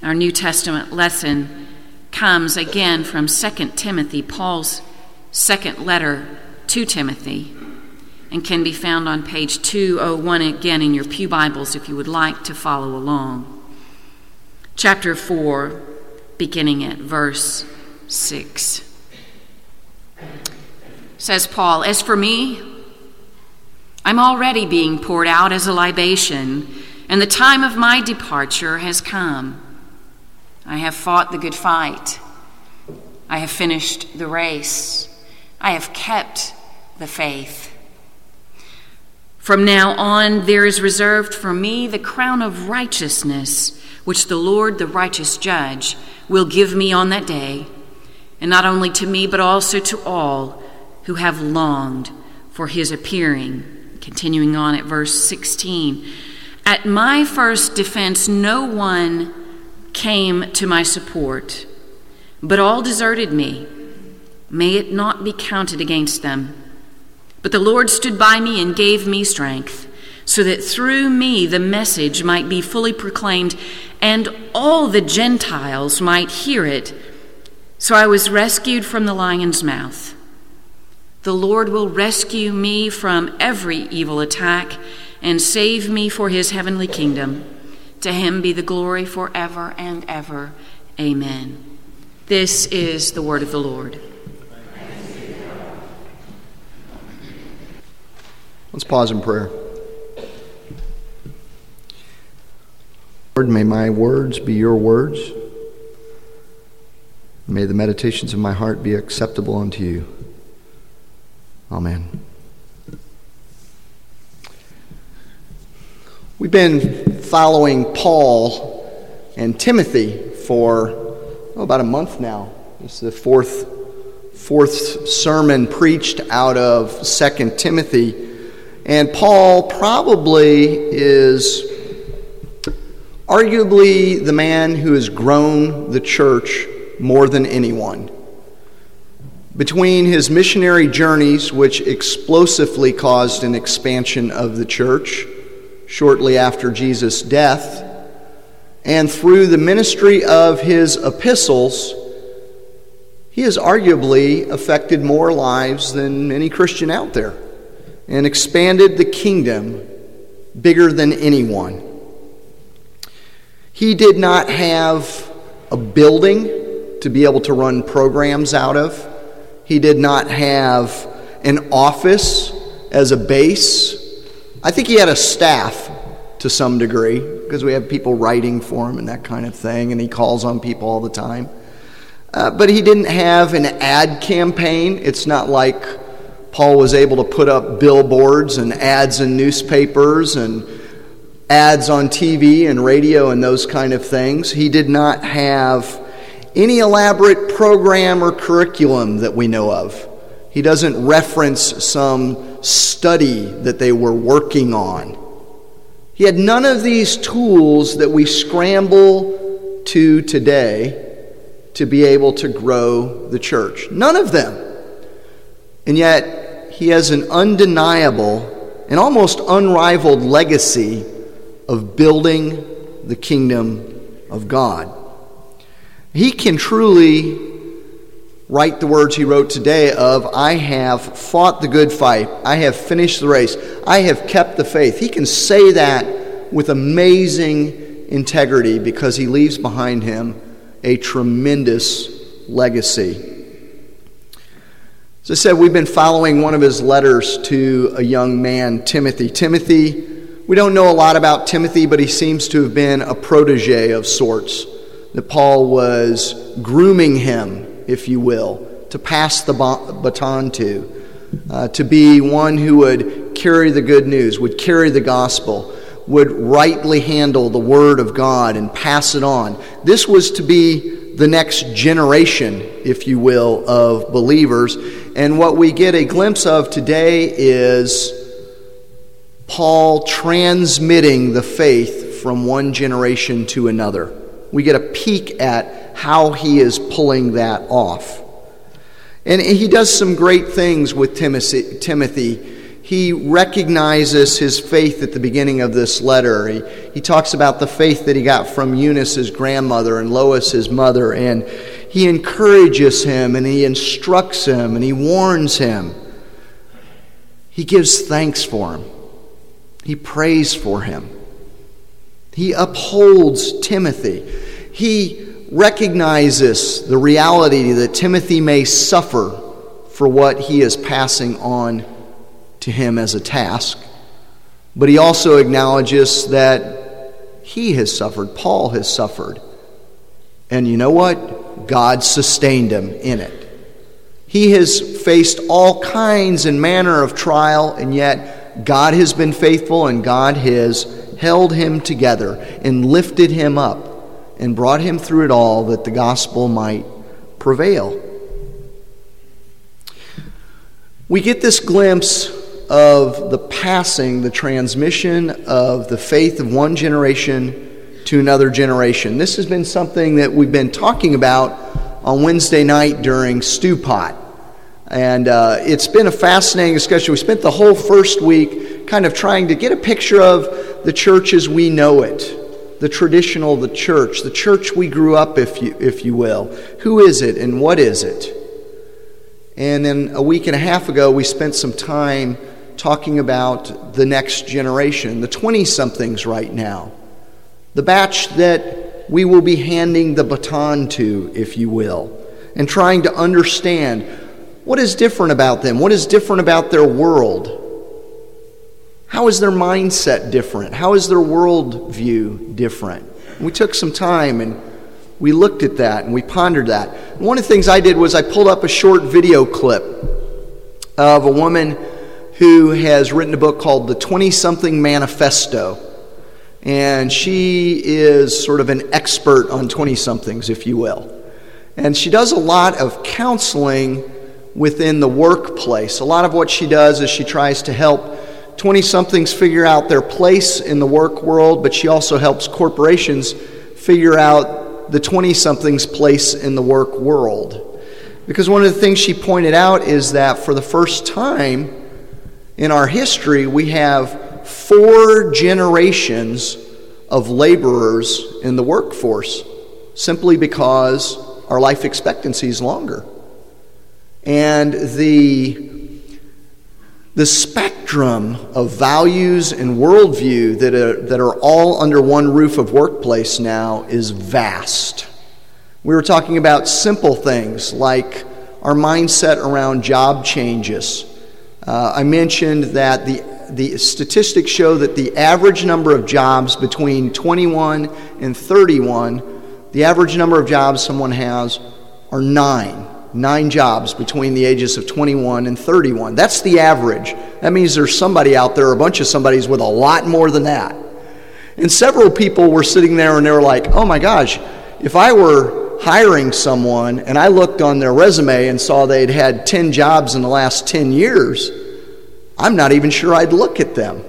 Our New Testament lesson comes again from 2 Timothy, Paul's second letter to Timothy, and can be found on page 201 again in your pew Bibles if you would like to follow along. Chapter 4, beginning at verse 6. Says Paul, "As for me, I'm already being poured out as a libation, and the time of my departure has come. I have fought the good fight. I have finished the race. I have kept the faith. From now on, there is reserved for me the crown of righteousness, which the Lord, the righteous judge, will give me on that day, and not only to me, but also to all who have longed for his appearing." Continuing on at verse 16, "At my first defense, no one came to my support, but all deserted me. May it not be counted against them. But the Lord stood by me and gave me strength, so that through me the message might be fully proclaimed, and all the Gentiles might hear it. So I was rescued from the lion's mouth. The Lord will rescue me from every evil attack and save me for his heavenly kingdom. To him be the glory forever and ever. Amen." This is the word of the Lord. Let's pause in prayer. Lord, may my words be your words. May the meditations of my heart be acceptable unto you. Amen. We've been following Paul and Timothy for about a month now. This is the fourth sermon preached out of 2 Timothy. And Paul probably is arguably the man who has grown the church more than anyone. Between his missionary journeys, which explosively caused an expansion of the church shortly after Jesus' death, and through the ministry of his epistles, he has arguably affected more lives than any Christian out there and expanded the kingdom bigger than anyone. He did not have a building to be able to run programs out of. He did not have an office as a base. I think he had a staff to some degree, because we have people writing for him and that kind of thing, and he calls on people all the time. But he didn't have an ad campaign. It's not like Paul was able to put up billboards and ads in newspapers and ads on TV and radio and those kind of things. He did not have any elaborate program or curriculum that we know of. He doesn't reference some study that they were working on. He had none of these tools that we scramble to today to be able to grow the church. None of them. And yet, he has an undeniable and almost unrivaled legacy of building the kingdom of God. He can truly write the words he wrote today of, "I have fought the good fight. I have finished the race. I have kept the faith." He can say that with amazing integrity because he leaves behind him a tremendous legacy. As I said, we've been following one of his letters to a young man, Timothy. Timothy, we don't know a lot about Timothy, but he seems to have been a protege of sorts, that Paul was grooming him, if you will, to pass the baton to be one who would carry the good news, would carry the gospel, would rightly handle the word of God and pass it on. This was to be the next generation, if you will, of believers. And what we get a glimpse of today is Paul transmitting the faith from one generation to another. We get a peek at how he is pulling that off. And he does some great things with Timothy. he recognizes his faith at the beginning of this letter. He talks about the faith that he got from Eunice, his grandmother, and Lois, his mother, and he encourages him, and he instructs him, and he warns him. He gives thanks for him. He prays for him. He upholds Timothy. He recognizes the reality that Timothy may suffer for what he is passing on to him as a task. But he also acknowledges that he has suffered, Paul has suffered. And you know what? God sustained him in it. He has faced all kinds and manner of trial, and yet God has been faithful, and God has held him together and lifted him up and brought him through it all that the gospel might prevail. We get this glimpse of the passing, the transmission of the faith of one generation to another generation. This has been something that we've been talking about on Wednesday night during Stew Pot. And it's been a fascinating discussion. We spent the whole first week kind of trying to get a picture of the church as we know it, the the church we grew up, if you will. Who is it and what is it? And then a week and a half ago, we spent some time talking about the next generation, the 20-somethings right now, the batch that we will be handing the baton to, if you will, and trying to understand what is different about them, what is different about their world. How is their mindset different? How is their worldview different? And we took some time and we looked at that and we pondered that. And one of the things I did was I pulled up a short video clip of a woman who has written a book called The 20-Something Manifesto. And she is sort of an expert on 20-somethings, if you will. And she does a lot of counseling within the workplace. A lot of what she does is she tries to help 20-somethings figure out their place in the work world, but she also helps corporations figure out the 20-somethings' place in the work world. Because one of the things she pointed out is that for the first time in our history, we have 4 generations of laborers in the workforce simply because our life expectancy is longer. And the spectrum of values and worldview that are all under one roof of workplace now is vast. We were talking about simple things like our mindset around job changes. I mentioned that the statistics show that the average number of jobs between 21 and 31, the average number of jobs someone has are 9. 9 jobs between the ages of 21 and 31. That's the average. That means there's somebody out there, a bunch of somebodies with a lot more than that. And several people were sitting there and they were like, oh my gosh, if I were hiring someone and I looked on their resume and saw they'd had 10 jobs in the last 10 years, I'm not even sure I'd look at them.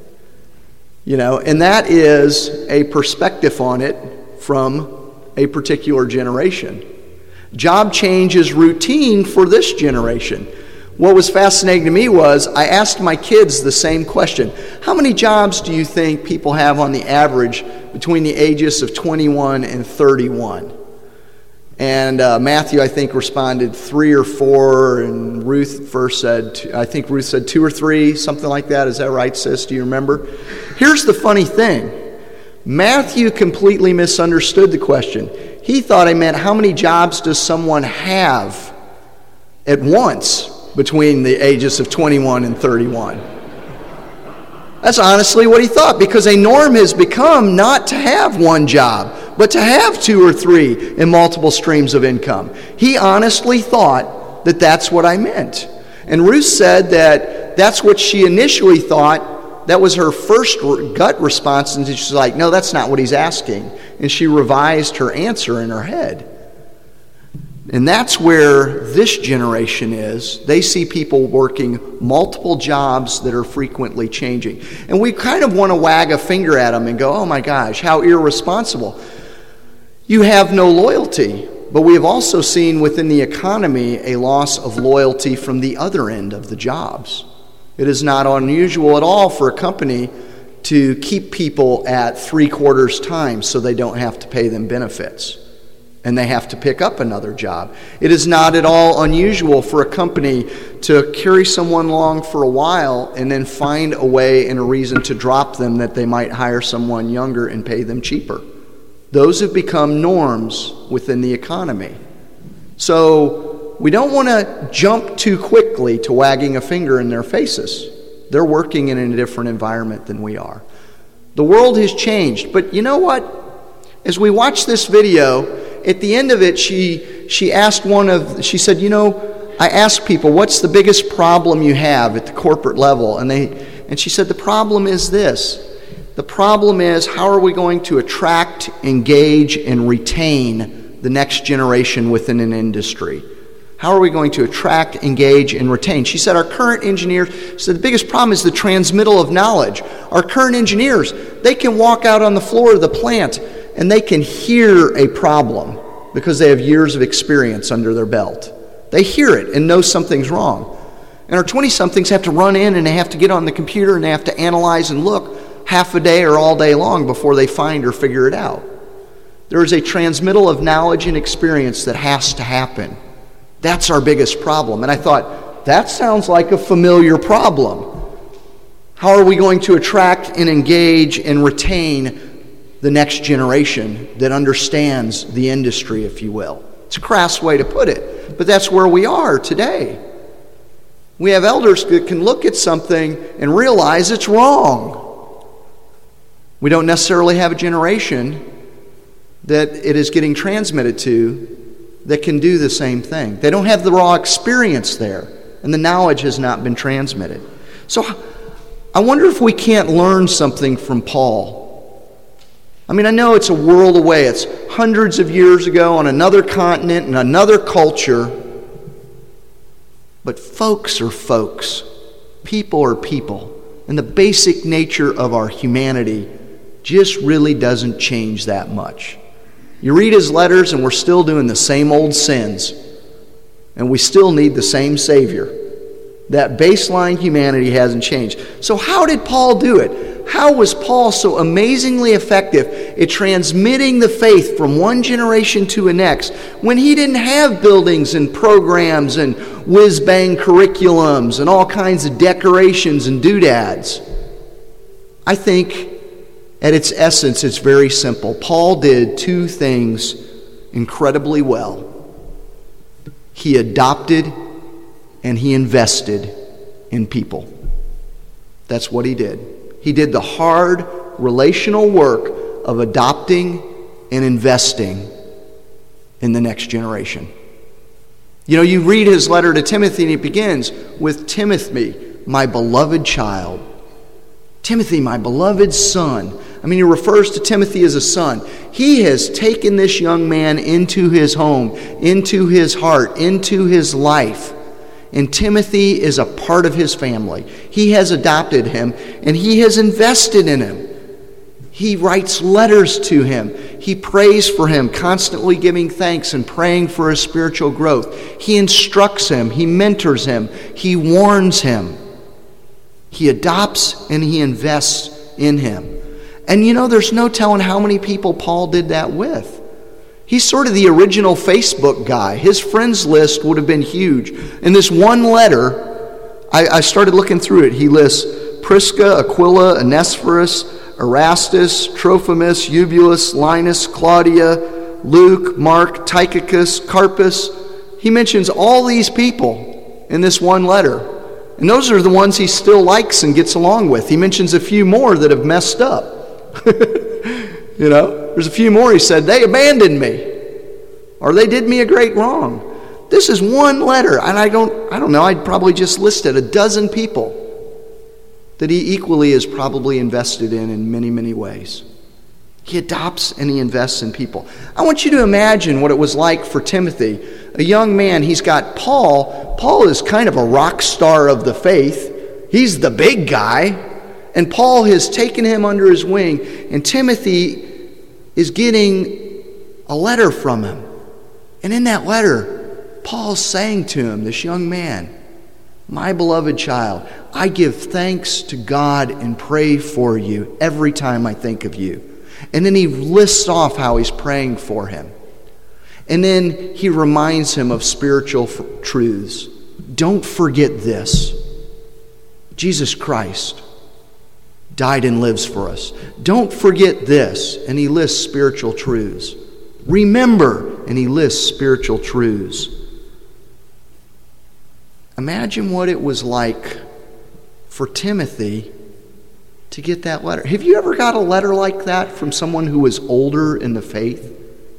And that is a perspective on it from a particular generation. Job change is routine for this generation. What was fascinating to me was I asked my kids the same question. How many jobs do you think people have on the average between the ages of 21 and 31? And Matthew, I think, responded 3 or 4, and Ruth said 2 or 3, something like that. Is that right, sis? Do you remember? Here's the funny thing. Matthew completely misunderstood the question. He thought I meant how many jobs does someone have at once between the ages of 21 and 31. That's honestly what he thought, because a norm has become not to have one job, but to have 2 or 3 in multiple streams of income. He honestly thought that that's what I meant. And Ruth said that that's what she initially thought. That was her first gut response, and she's like, no, that's not what he's asking. And she revised her answer in her head. And that's where this generation is. They see people working multiple jobs that are frequently changing. And we kind of want to wag a finger at them and go, oh my gosh, how irresponsible. You have no loyalty. But we have also seen within the economy a loss of loyalty from the other end of the jobs. It is not unusual at all for a company to keep people at 3/4 time so they don't have to pay them benefits and they have to pick up another job. It is not at all unusual for a company to carry someone along for a while and then find a way and a reason to drop them that they might hire someone younger and pay them cheaper. Those have become norms within the economy. So we don't want to jump too quickly to wagging a finger in their faces. They're working in a different environment than we are. The world has changed. But you know what? As we watch this video, at the end of it, she asked she said, I asked people, what's the biggest problem you have at the corporate level? And she said, the problem is this. The problem is, how are we going to attract, engage, and retain the next generation within an industry? How are we going to attract, engage, and retain? She said our current engineers, the biggest problem is the transmittal of knowledge. Our current engineers, they can walk out on the floor of the plant and they can hear a problem because they have years of experience under their belt. They hear it and know something's wrong. And our 20-somethings have to run in and they have to get on the computer and they have to analyze and look half a day or all day long before they find or figure it out. There is a transmittal of knowledge and experience that has to happen. That's our biggest problem. And I thought, that sounds like a familiar problem. How are we going to attract and engage and retain the next generation that understands the industry, if you will? It's a crass way to put it, but that's where we are today. We have elders that can look at something and realize it's wrong. We don't necessarily have a generation that it is getting transmitted to that can do the same thing. They don't have the raw experience there, and the knowledge has not been transmitted. So I wonder if we can't learn something from Paul. I mean, I know it's a world away. It's hundreds of years ago on another continent and another culture. But folks are folks. People are people. And the basic nature of our humanity just really doesn't change that much. You read his letters and we're still doing the same old sins. And we still need the same Savior. That baseline humanity hasn't changed. So how did Paul do it? How was Paul so amazingly effective at transmitting the faith from one generation to the next when he didn't have buildings and programs and whiz-bang curriculums and all kinds of decorations and doodads? I think at its essence, it's very simple. Paul did two things incredibly well. He adopted and he invested in people. That's what he did. He did the hard relational work of adopting and investing in the next generation. You know, you read his letter to Timothy and it begins with Timothy, my beloved child. Timothy, my beloved son. I mean, he refers to Timothy as a son. He has taken this young man into his home, into his heart, into his life. And Timothy is a part of his family. He has adopted him, and he has invested in him. He writes letters to him. He prays for him, constantly giving thanks and praying for his spiritual growth. He instructs him. He mentors him. He warns him. He adopts and he invests in him. And you know, there's no telling how many people Paul did that with. He's sort of the original Facebook guy. His friends list would have been huge. In this one letter, I started looking through it. He lists Prisca, Aquila, Onesiphorus, Erastus, Trophimus, Eubulus, Linus, Claudia, Luke, Mark, Tychicus, Carpus. He mentions all these people in this one letter. And those are the ones he still likes and gets along with. He mentions a few more that have messed up. You know, there's a few more he said, they abandoned me. Or they did me a great wrong. This is one letter. And I don't know, I'd probably just listed a dozen people that he equally is probably invested in many, many ways. He adopts and he invests in people. I want you to imagine what it was like for Timothy, a young man. He's got Paul. Paul is kind of a rock star of the faith. He's the big guy. And Paul has taken him under his wing. And Timothy is getting a letter from him. And in that letter, Paul's saying to him, this young man, my beloved child, I give thanks to God and pray for you every time I think of you. And then he lists off how he's praying for him. And then he reminds him of spiritual truths. Don't forget this. Jesus Christ died and lives for us. Don't forget this. And he lists spiritual truths. Remember, and he lists spiritual truths. Imagine what it was like for Timothy to get that letter. Have you ever got a letter like that from someone who was older in the faith?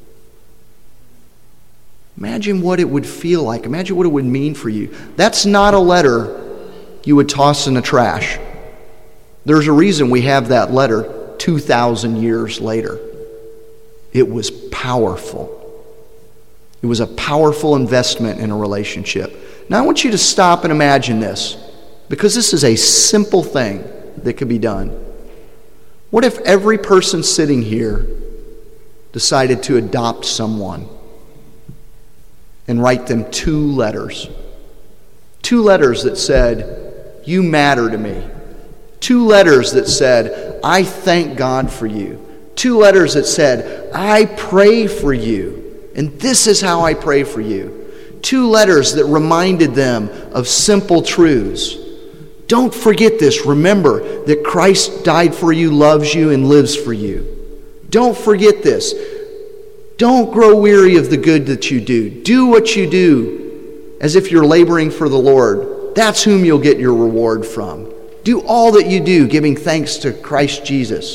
Imagine what it would feel like. Imagine what it would mean for you. That's not a letter you would toss in the trash. There's a reason we have that letter 2,000 years later. It was powerful. It was a powerful investment in a relationship. Now I want you to stop and imagine this, because this is a simple thing that could be done. What if every person sitting here decided to adopt someone and write them 2 letters? 2 letters that said, you matter to me. 2 letters that said, I thank God for you. 2 letters that said, I pray for you, and this is how I pray for you. 2 letters that reminded them of simple truths. Don't forget this. Remember that Christ died for you, loves you, and lives for you. Don't forget this. Don't grow weary of the good that you do. Do what you do as if you're laboring for the Lord. That's whom you'll get your reward from. Do all that you do, giving thanks to Christ Jesus.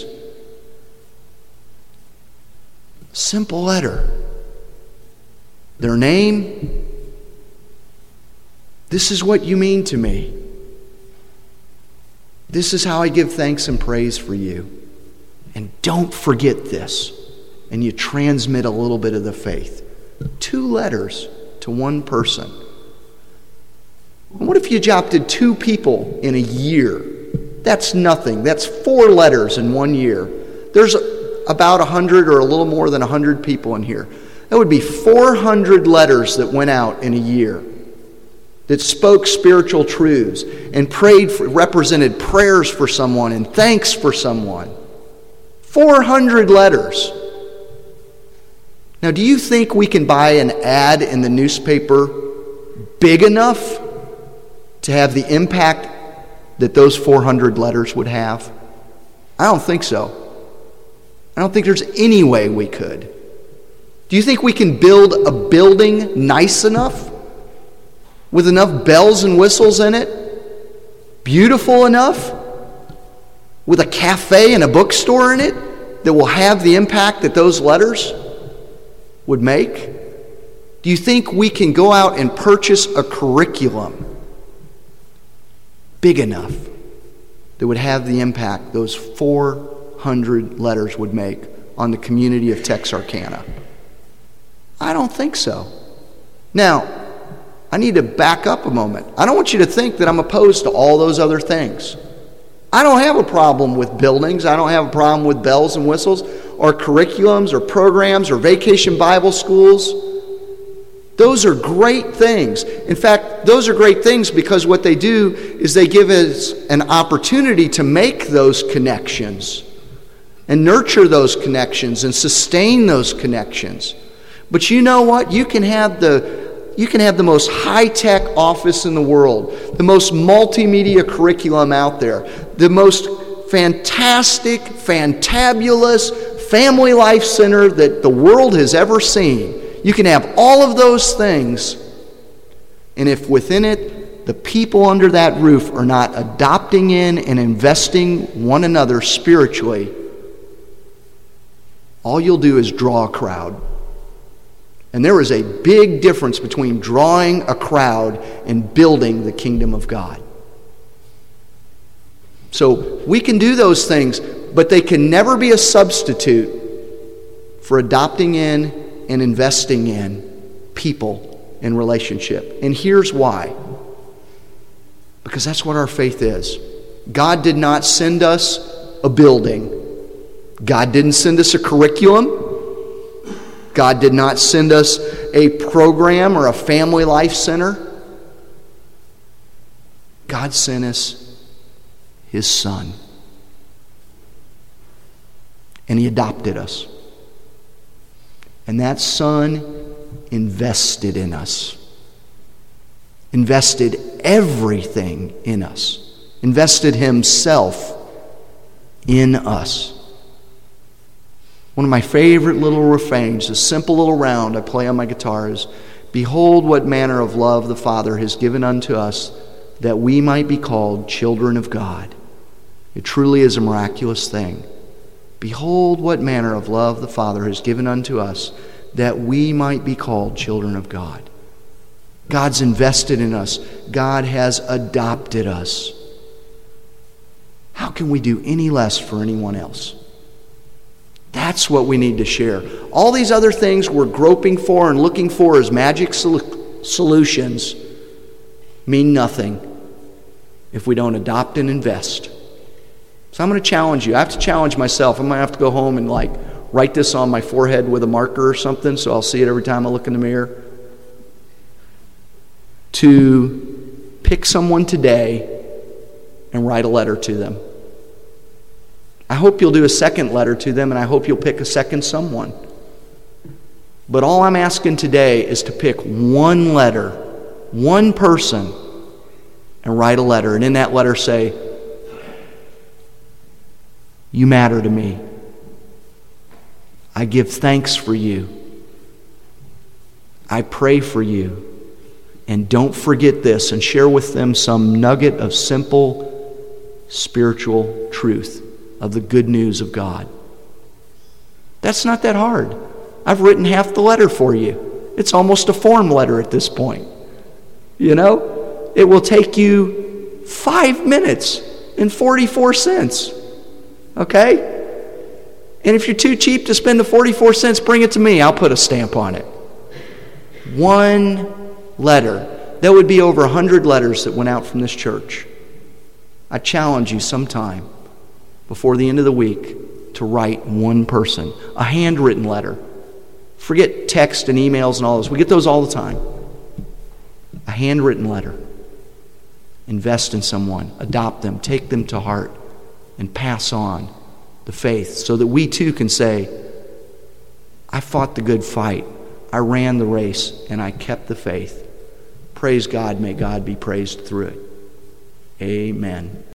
Simple letter. Their name. This is what you mean to me. This is how I give thanks and praise for you. And don't forget this. And you transmit a little bit of the faith. 2 letters to 1 person. What if you adopted 2 people in a year? That's nothing. That's 4 letters in 1 year. There's about 100 or a little more than 100 people in here. That would be 400 letters that went out in a year that spoke spiritual truths and represented prayers for someone and thanks for someone. 400 letters. Now, do you think we can buy an ad in the newspaper big enough to have the impact that those 400 letters would have? I don't think so. I don't think there's any way we could. Do you think we can build a building nice enough, with enough bells and whistles in it, beautiful enough, with a cafe and a bookstore in it, that will have the impact that those letters would make? Do you think we can go out and purchase a curriculum big enough that would have the impact those 400 letters would make on the community of Texarkana? I don't think so. Now, I need to back up a moment. I don't want you to think that I'm opposed to all those other things. I don't have a problem with buildings. I don't have a problem with bells and whistles or curriculums or programs or vacation Bible schools. Those are great things. In fact, those are great things because what they do is they give us an opportunity to make those connections and nurture those connections and sustain those connections. But you know what? You can have the most high-tech office in the world, the most multimedia curriculum out there, the most fantastic, fantabulous family life center that the world has ever seen. You can have all of those things, and if within it the people under that roof are not adopting in and investing one another spiritually, all you'll do is draw a crowd. And there is a big difference between drawing a crowd and building the kingdom of God. So we can do those things, but they can never be a substitute for adopting in and investing in people and relationship. And here's why. Because that's what our faith is. God did not send us a building. God didn't send us a curriculum. God did not send us a program or a family life center. God sent us His Son. And He adopted us. And that Son invested in us. Invested everything in us. Invested Himself in us. One of my favorite little refrains, a simple little round I play on my guitar is, "Behold what manner of love the Father has given unto us, that we might be called children of God." It truly is a miraculous thing. Behold what manner of love the Father has given unto us, that we might be called children of God. God's invested in us. God has adopted us. How can we do any less for anyone else? That's what we need to share. All these other things we're groping for and looking for as magic solutions mean nothing if we don't adopt and invest. So I'm going to challenge you. I have to challenge myself. I'm going to have to go home and write this on my forehead with a marker or something so I'll see it every time I look in the mirror. To pick someone today and write a letter to them. I hope you'll do a second letter to them, and I hope you'll pick a second someone. But all I'm asking today is to pick one letter, one person, and write a letter. And in that letter say, "You matter to me. I give thanks for you. I pray for you. And don't forget this," and share with them some nugget of simple spiritual truth of the good news of God. That's not that hard. I've written half the letter for you. It's almost a form letter at this point. You know? It will take you 5 minutes and 44 cents. Okay? And if you're too cheap to spend the 44 cents, bring it to me. I'll put a stamp on it. One letter. That would be over 100 letters that went out from this church. I challenge you sometime before the end of the week to write one person. A handwritten letter. Forget text and emails and all this. We get those all the time. A handwritten letter. Invest in someone. Adopt them. Take them to heart. And pass on the faith so that we too can say, "I fought the good fight. I ran the race and I kept the faith." Praise God. May God be praised through it. Amen.